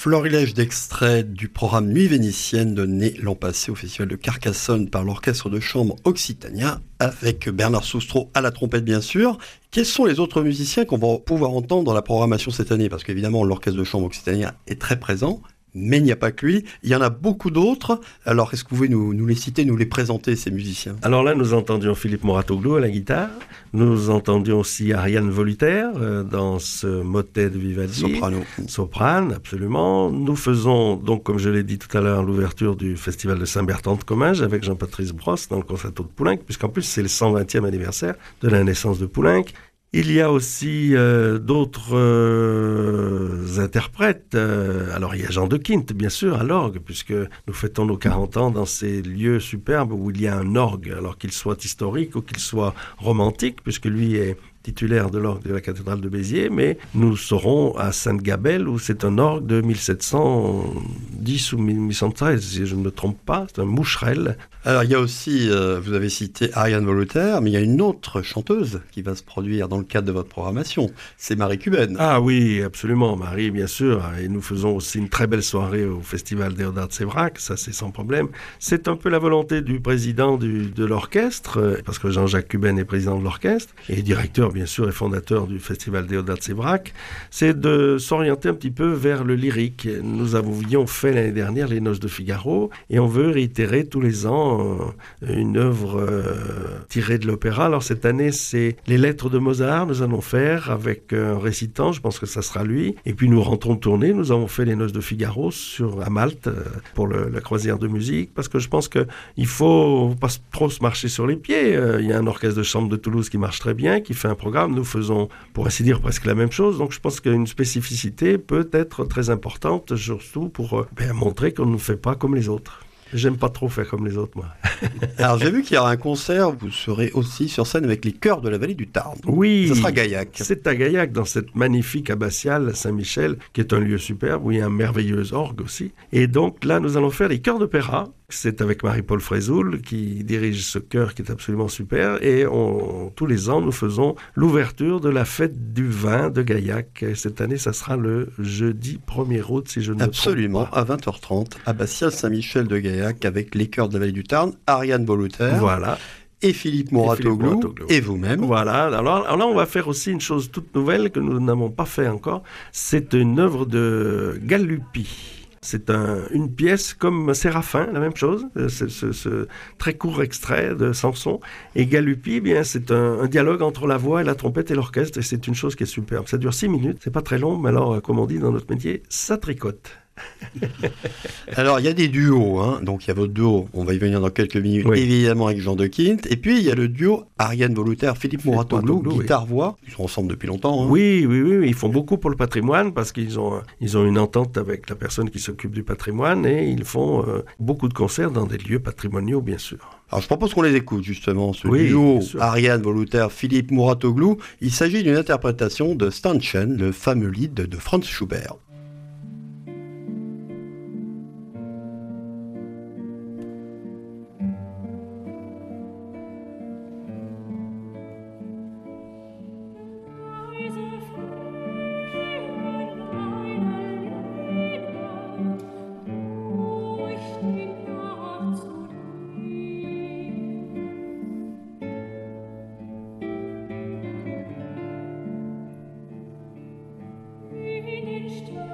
Florilège d'extraits du programme Nuit vénitienne donné l'an passé au Festival de Carcassonne par l'Orchestre de chambre Occitania, avec Bernard Soustreau à la trompette bien sûr. Quels sont les autres musiciens qu'on va pouvoir entendre dans la programmation cette année? Parce qu'évidemment l'Orchestre de chambre Occitania est très présent, mais il n'y a pas que lui, il y en a beaucoup d'autres. Alors est-ce que vous pouvez nous les citer, nous les présenter, ces musiciens? Alors là, nous entendions Philippe Moratoglou à la guitare, nous entendions aussi Ariane Volutaire dans ce motet de Vivaldi. Soprane, absolument. Nous faisons, donc comme je l'ai dit tout à l'heure, l'ouverture du Festival de Saint-Bertrand de Comminges avec Jean-Patrice Brosse dans le concerto de Poulenc, puisqu'en plus c'est le 120e anniversaire de la naissance de Poulenc. Il y a aussi d'autres interprètes. Alors il y a Jean de Quint, bien sûr, à l'orgue, puisque nous fêtons nos 40 ans dans ces lieux superbes où il y a un orgue, alors qu'il soit historique ou qu'il soit romantique, puisque lui est titulaire de l'orgue de la cathédrale de Béziers, mais nous serons à Sainte-Gabelle où c'est un orgue de 1710 ou 1813, si je ne me trompe pas, c'est un moucherel. Alors il y a aussi, vous avez cité Ariane Volutaire, mais il y a une autre chanteuse qui va se produire dans le cadre de votre programmation, c'est Marie Cuben. Ah oui, absolument, Marie, bien sûr, et nous faisons aussi une très belle soirée au Festival Déodat Sévrac, ça c'est sans problème. C'est un peu la volonté du président de l'orchestre, parce que Jean-Jacques Cuben est président de l'orchestre, et directeur bien sûr et fondateur du Festival Déodat Sévrac, c'est de s'orienter un petit peu vers le lyrique. Nous avions fait l'année dernière les Noces de Figaro, et on veut réitérer tous les ans une œuvre tirée de l'opéra. Alors cette année, c'est les Lettres de Mozart, nous allons faire avec un récitant, je pense que ça sera lui. Et puis nous rentrons de tournée, nous avons fait les Noces de Figaro à Malte pour la croisière de musique, parce que je pense qu'il faut pas trop se marcher sur les pieds. Il y a un orchestre de chambre de Toulouse qui marche très bien, qui fait un programme. Nous faisons, pour ainsi dire, presque la même chose. Donc je pense qu'une spécificité peut être très importante, surtout pour montrer qu'on ne fait pas comme les autres. J'aime pas trop faire comme les autres, moi. Alors, j'ai vu qu'il y aura un concert, vous serez aussi sur scène avec les chœurs de la vallée du Tarn. Oui. Ça sera Gaillac. C'est à Gaillac, dans cette magnifique abbatiale Saint-Michel, qui est un lieu superbe, où il y a un merveilleux orgue aussi. Et donc, là, nous allons faire les chœurs d'opéra. C'est avec Marie-Paul Frézoul qui dirige ce chœur qui est absolument super. Et tous les ans, nous faisons l'ouverture de la fête du vin de Gaillac. Et cette année, ça sera le jeudi 1er août, si je ne me trompe pas. Absolument, à 20h30, abbatiale Saint-Michel de Gaillac, avec les chœurs de la vallée du Tarn, Ariane Volutaire. Voilà. Et Philippe Moratoglou, et vous-même. Voilà, alors là on va faire aussi une chose toute nouvelle que nous n'avons pas fait encore, c'est une œuvre de Galuppi. C'est une pièce comme Séraphin, la même chose, ce très court extrait de Samson. Et Galuppi, bien, c'est un dialogue entre la voix et la trompette et l'orchestre, et c'est une chose qui est superbe. Ça dure 6 minutes, c'est pas très long, mais alors, comme on dit dans notre métier, ça tricote. Alors, il y a des duos, donc il y a votre duo, on va y venir dans quelques minutes, oui. Évidemment avec Jean de Quint, et puis il y a le duo Ariane Volutaire, Philippe Moratoglou, guitare-voix, ils sont ensemble depuis longtemps. Oui, ils font beaucoup pour le patrimoine, parce qu'ils ont une entente avec la personne qui s'occupe du patrimoine, et ils font beaucoup de concerts dans des lieux patrimoniaux, bien sûr. Alors je propose qu'on les écoute justement, ce duo Ariane Volutaire, Philippe Moratoglou. Il s'agit d'une interprétation de Stanchen, le fameux lied de Franz Schubert. Nicht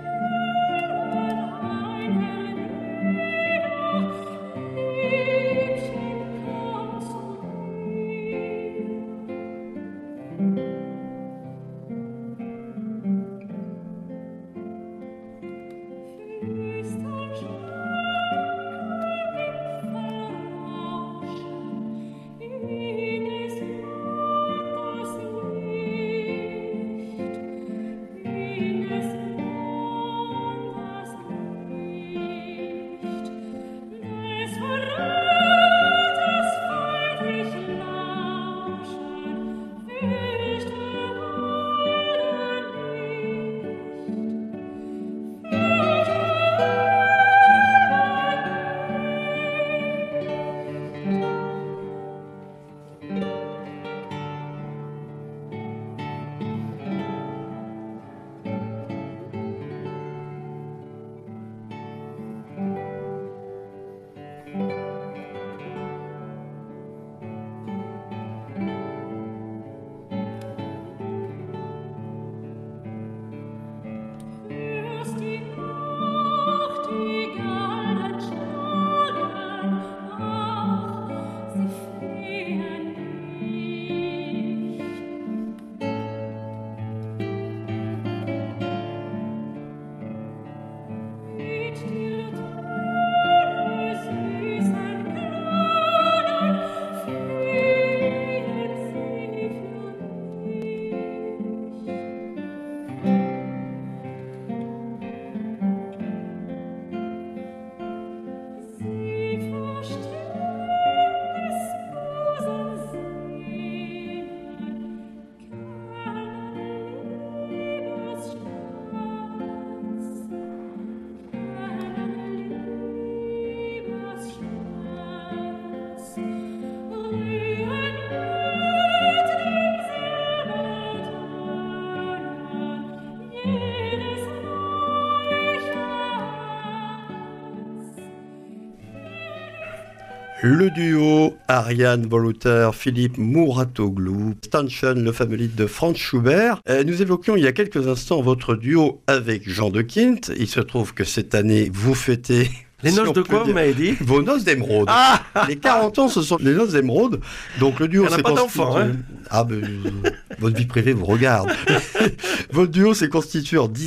Le duo Ariane Voluter, Philippe Mouratoglou, Stanchen, le fameux lied de Franz Schubert. Nous évoquions il y a quelques instants votre duo avec Jean de Kint. Il se trouve que cette année, vous fêtez... Les noces de quoi, vous m'avez dit? Vos noces d'émeraude. Ah, les 40 ans, ce sont les noces d'émeraude. Donc le duo, il n'y en a pas d'enfant, hein? Ah, ben, votre vie privée vous regarde. Votre duo s'est constitué en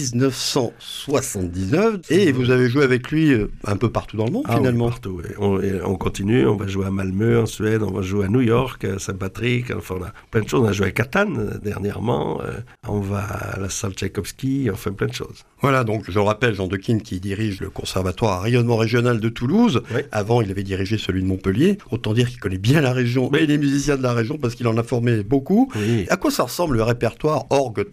1979 et vous avez joué avec lui un peu partout dans le monde, finalement. Oui, partout, oui. On continue, on va jouer à Malmö, en Suède, on va jouer à New York, à Saint-Patrick, enfin, on a plein de choses. On a joué à Catane dernièrement, on va à la salle Tchaïkovski, on fait plein de choses. Voilà, donc je rappelle, Jean de Kint qui dirige le conservatoire à rayonnement régional de Toulouse. Oui. Avant, il avait dirigé celui de Montpellier. Autant dire qu'il connaît bien la région et les musiciens de la région parce qu'il en a formé beaucoup. Oui. À quoi ça ressemble le répertoire orgue-trompette ?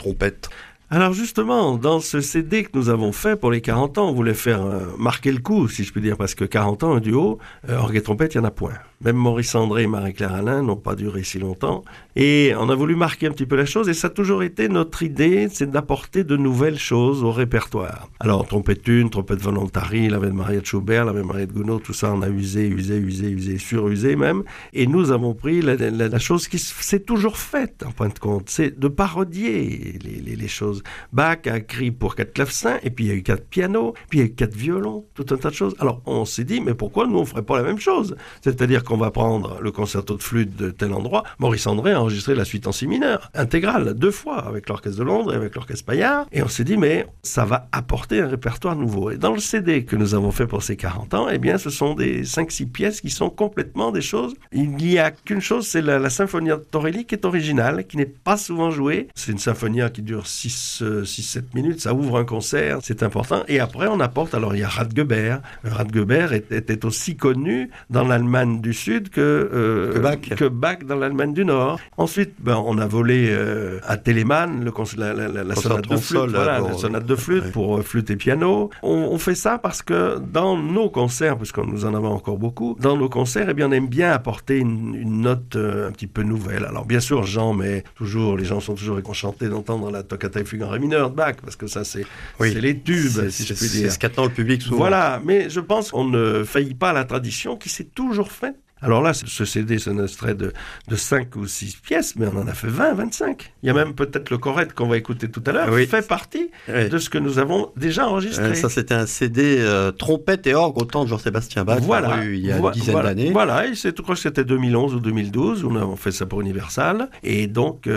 Alors justement, dans ce CD que nous avons fait pour les 40 ans, on voulait faire marquer le coup, si je puis dire, parce que 40 ans, un duo, orgue et trompette, il n'y en a point. Même Maurice André et Marie-Claire Alain n'ont pas duré si longtemps. Et on a voulu marquer un petit peu la chose, et ça a toujours été notre idée, c'est d'apporter de nouvelles choses au répertoire. Alors, trompette une, trompette Volontari, la Ave Maria de Schubert, la Ave Maria de Gounod, tout ça, on a usé, surusé même. Et nous avons pris la chose qui s'est toujours faite, en fin de compte, c'est de parodier les choses. Bach a écrit pour 4 clavecins, et puis il y a eu 4 pianos, puis il y a eu 4 violons, tout un tas de choses. Alors, on s'est dit, mais pourquoi nous, on ferait pas la même chose? C'est-à-dire qu'on va prendre le concerto de flûte de tel endroit. Maurice André a enregistré la suite en si mineur, intégrale, 2 fois, avec l'Orchestre de Londres et avec l'Orchestre Payard. Et on s'est dit, mais ça va apporter un répertoire nouveau. Et dans le CD que nous avons fait pour ces 40 ans, eh bien, ce sont des 5-6 pièces qui sont complètement des choses. Il n'y a qu'une chose, c'est la Symphonia Torelli qui est originale, qui n'est pas souvent jouée. C'est une symphonia qui dure 6-7 minutes, ça ouvre un concert, c'est important. Et après, on apporte, alors il y a Radgeber. Radgeber était aussi connu dans l'Allemagne du Sud que Bach dans l'Allemagne du Nord. Ensuite, on a volé à Telemann la sonate de flûte, la sonate de flûte pour flûte et piano. On fait ça parce que dans nos concerts, puisque nous en avons encore beaucoup, dans nos concerts, eh bien, on aime bien apporter une note un petit peu nouvelle. Alors bien sûr, les gens sont toujours enchantés d'entendre la Toccata et Fugue en ré mineur de Bach, parce que ça c'est les tubes, si je puis dire. C'est ce qu'attend le public souvent. Voilà, mais je pense qu'on ne faillit pas à la tradition qui s'est toujours faite. Alors là, ce CD, c'est un extrait de 5 ou 6 pièces, mais on en a fait 20, 25. Il y a même peut-être le chorette qu'on va écouter tout à l'heure, fait partie de ce que nous avons déjà enregistré. Ça, c'était un CD trompette et orgue au temps de Jean-Sébastien Bach, il y a une dizaine d'années. Voilà, et je crois que c'était 2011 ou 2012, on a fait ça pour Universal. Et donc,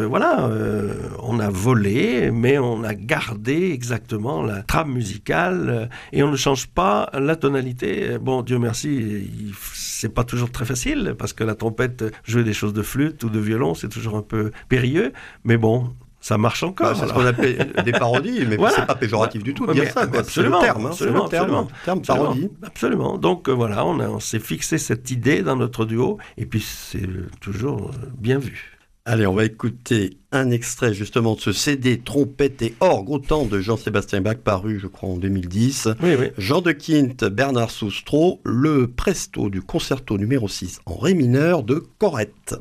on a volé, mais on a gardé exactement la trame musicale, et on ne change pas la tonalité. Bon, Dieu merci, c'est pas toujours très facile, parce que la trompette, jouer des choses de flûte ou de violon, c'est toujours un peu périlleux, mais bon, ça marche encore. C'est ce qu'on appelle des parodies, mais c'est pas péjoratif du tout de dire ça. Absolument, c'est le terme, parodie. Absolument. Donc voilà, on s'est fixé cette idée dans notre duo, et puis c'est toujours bien vu. Allez, on va écouter un extrait justement de ce CD trompette et orgue au temps de Jean-Sébastien Bach, paru je crois en 2010. Oui. Jean de Kint, Bernard Soustreau, le presto du concerto numéro 6 en ré mineur de Corrette.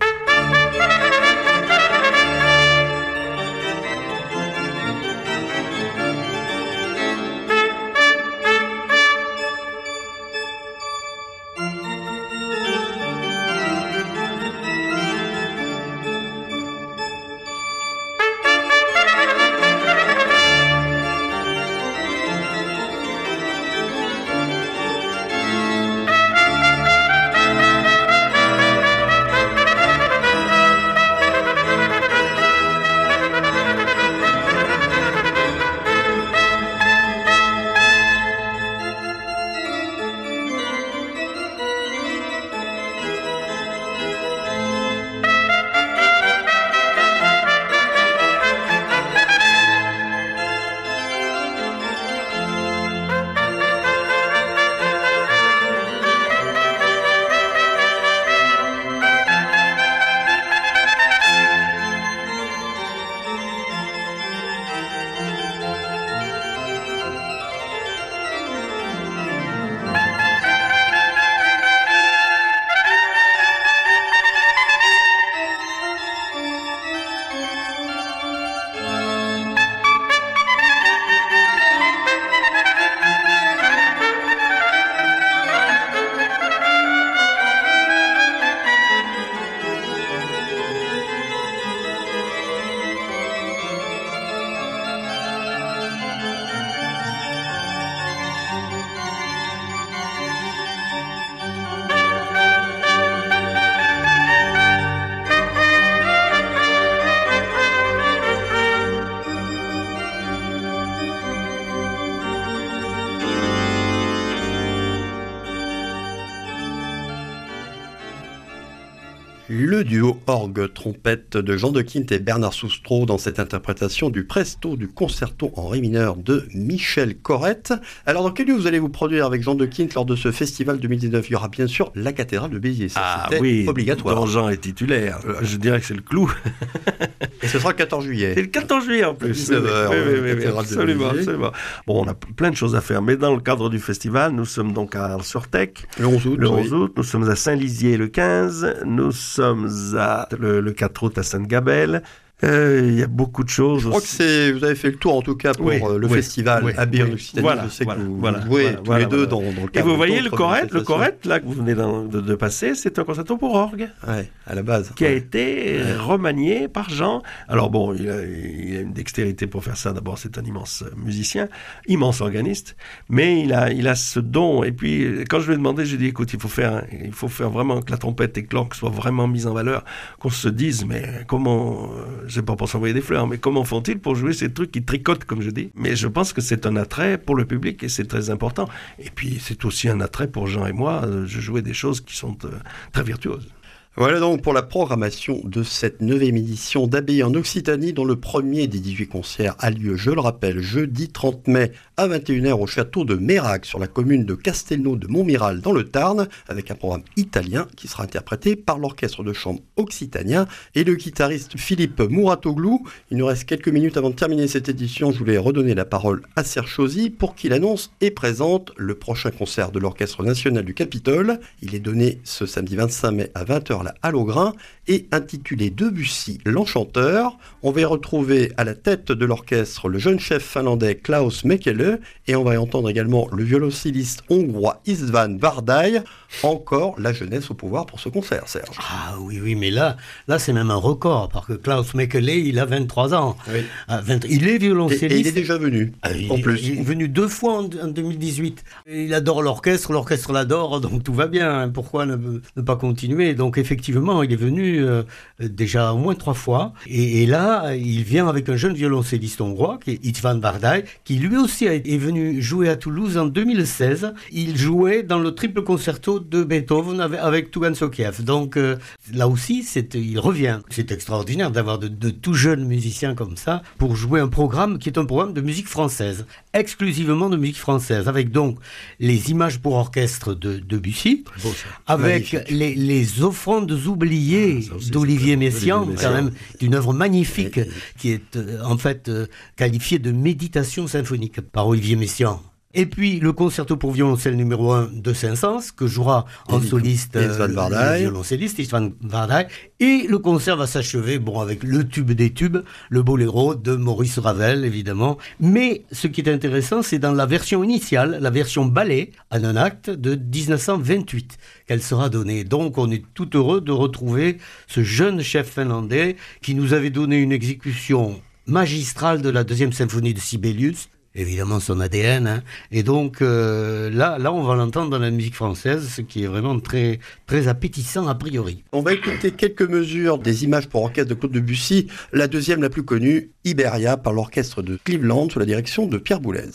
Le duo orgue-trompette de Jean de Quint et Bernard Soustreau dans cette interprétation du presto du concerto en ré mineur de Michel Corrette. Alors dans quel lieu vous allez vous produire avec Jean de Quint lors de ce festival 2019 ? Il y aura bien sûr la cathédrale de Béziers, c'était obligatoire. Dont Jean est titulaire, je dirais que c'est le clou. Et ce sera le 14 juillet. C'est le 14 juillet en plus. 19h, absolument. Bon, on a plein de choses à faire, mais dans le cadre du festival, nous sommes donc à Arles-sur-Tech le 11 août, nous sommes à Saint-Lizier le 15, nous sommes à le 4 août à Sainte-Gabelle. Il y a beaucoup de choses. Je crois que vous avez fait le tour en tout cas pour le festival à B en Occitanie. Voilà, je sais que vous jouez tous les deux dans le cadre. Et vous voyez le Corrette là que vous venez de passer, c'est un concerto pour orgue. Ouais, à la base. Qui a été remanié par Jean. Alors bon, il a une dextérité pour faire ça. D'abord, c'est un immense musicien, immense organiste, mais il a ce don. Et puis quand je lui ai demandé, j'ai dit écoute, il faut faire vraiment que la trompette et que l'orgue soient vraiment mises en valeur, qu'on se dise mais comment c'est pas pour s'envoyer des fleurs, mais comment font-ils pour jouer ces trucs qui tricotent, comme je dis ? Mais je pense que c'est un attrait pour le public et c'est très important. Et puis, c'est aussi un attrait pour Jean et moi de jouer des choses qui sont très virtuoses. Voilà donc pour la programmation de cette 9e édition d'Abbaye en Occitanie, dont le premier des 18 concerts a lieu, je le rappelle, jeudi 30 mai à 21h au château de Mérac, sur la commune de Castelnau de Montmiral dans le Tarn, avec un programme italien qui sera interprété par l'orchestre de chambre occitanien et le guitariste Philippe Mouratoglou. Il nous reste quelques minutes avant de terminer cette édition. Je voulais redonner la parole à Serge Chauzy pour qu'il annonce et présente le prochain concert de l'Orchestre national du Capitole. Il est donné ce samedi 25 mai à 20h à l'Augrin et intitulé Debussy, l'Enchanteur. On va y retrouver à la tête de l'orchestre le jeune chef finlandais Klaus Mekele et on va y entendre également le violoncelliste hongrois István Várdály. Encore la jeunesse au pouvoir pour ce concert, Serge. Ah oui, mais là c'est même un record, parce que Klaus Mekele, il a 23 ans. Oui. Il est violoncelliste. Et il est déjà venu, en plus. Il est venu 2 fois en 2018. Il adore l'orchestre l'adore, donc tout va bien. Pourquoi ne pas continuer ? Donc effectivement, il est venu déjà au moins 3 fois. Et là, il vient avec un jeune violoncelliste hongrois, qui est István Várdály, qui lui aussi est venu jouer à Toulouse en 2016. Il jouait dans le triple concerto de Beethoven avec Tougan Sokiev. Donc là aussi, il revient. C'est extraordinaire d'avoir de tout jeunes musiciens comme ça pour jouer un programme qui est un programme de musique française, exclusivement de musique française, avec donc les images pour orchestre de Debussy, avec les offrandes oubliées d'Olivier Messiaen, quand même d'une œuvre magnifique qui est en fait qualifiée de méditation symphonique par Olivier Messiaen. Et puis le concerto pour violoncelle numéro 1 de Saint-Saëns, que jouera en soliste le violoncelliste István Várdály. Et le concert va s'achever avec le tube des tubes, le boléro de Maurice Ravel, évidemment. Mais ce qui est intéressant, c'est dans la version initiale, la version ballet, en un acte de 1928, qu'elle sera donnée. Donc on est tout heureux de retrouver ce jeune chef finlandais qui nous avait donné une exécution magistrale de la 2e symphonie de Sibelius, évidemment son ADN, et donc là on va l'entendre dans la musique française, ce qui est vraiment très, très appétissant a priori. On va écouter quelques mesures des images pour orchestre de Claude Debussy, la deuxième la plus connue, Iberia, par l'orchestre de Cleveland sous la direction de Pierre Boulez.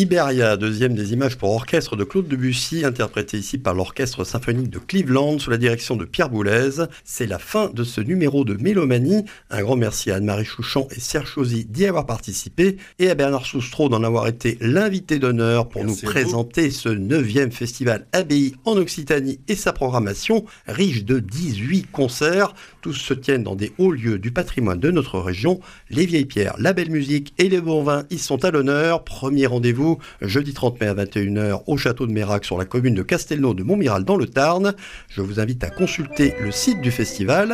Iberia, deuxième des images pour orchestre de Claude Debussy, interprété ici par l'Orchestre symphonique de Cleveland sous la direction de Pierre Boulez. C'est la fin de ce numéro de Mélomanie. Un grand merci à Anne-Marie Chouchan et Serge Chauzy d'y avoir participé et à Bernard Soustreau d'en avoir été l'invité d'honneur pour nous présenter ce 9e festival ABI en Occitanie et sa programmation riche de 18 concerts. Tous se tiennent dans des hauts lieux du patrimoine de notre région. Les Vieilles Pierres, la Belle Musique et les bons vins y sont à l'honneur. Premier rendez-vous jeudi 30 mai à 21h au château de Mérac sur la commune de Castelnau de Montmiral dans le Tarn. Je vous invite à consulter le site du festival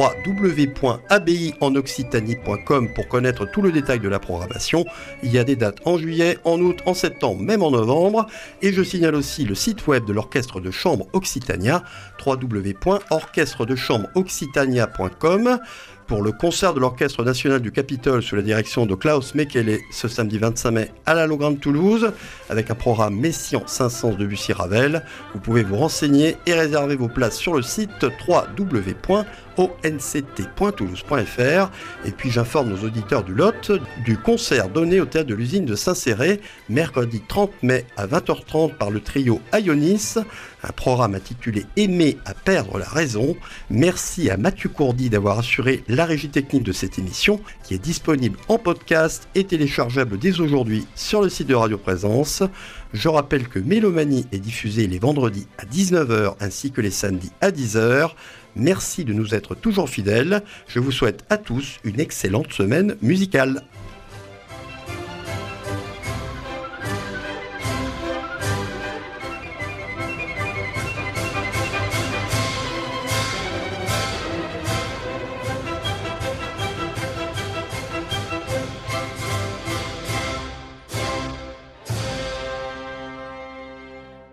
www.abioccitanie.com pour connaître tout le détail de la programmation. Il y a des dates en juillet, en août, en septembre, même en novembre. Et je signale aussi le site web de l'Orchestre de Chambre Occitania, www.orchestredechambre-occitania.com. Pour le concert de l'Orchestre National du Capitole sous la direction de Klaus Mekele ce samedi 25 mai à la Logrande Toulouse, avec un programme Messiaen, Saint-Saëns, Debussy-Ravel. Vous pouvez vous renseigner et réserver vos places sur le site www.onct.toulouse.fr. Et puis j'informe nos auditeurs du Lot du concert donné au Théâtre de l'Usine de Saint-Céré, mercredi 30 mai à 20h30 par le trio Ionis. Un programme intitulé « Aimer à perdre la raison ». Merci à Mathieu Courdy d'avoir assuré la régie technique de cette émission qui est disponible en podcast et téléchargeable dès aujourd'hui sur le site de Radio Présence. Je rappelle que Mélomanie est diffusée les vendredis à 19h ainsi que les samedis à 10h. Merci de nous être toujours fidèles. Je vous souhaite à tous une excellente semaine musicale.